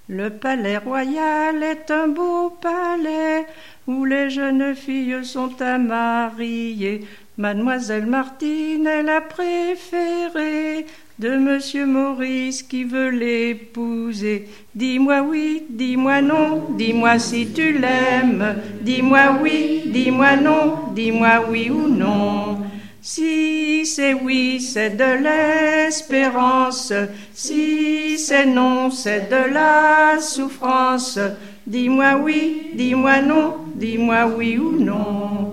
Le palais royal est un beau palais où les jeunes filles sont à marier. Mademoiselle Martine est la préférée de Monsieur Maurice qui veut l'épouser. Dis-moi oui, dis-moi non, dis-moi si tu l'aimes. Dis-moi oui, dis-moi non, dis-moi oui ou non. Si c'est oui, c'est de l'espérance. Si c'est non, c'est de la souffrance. Dis-moi oui, dis-moi non, dis-moi oui ou non.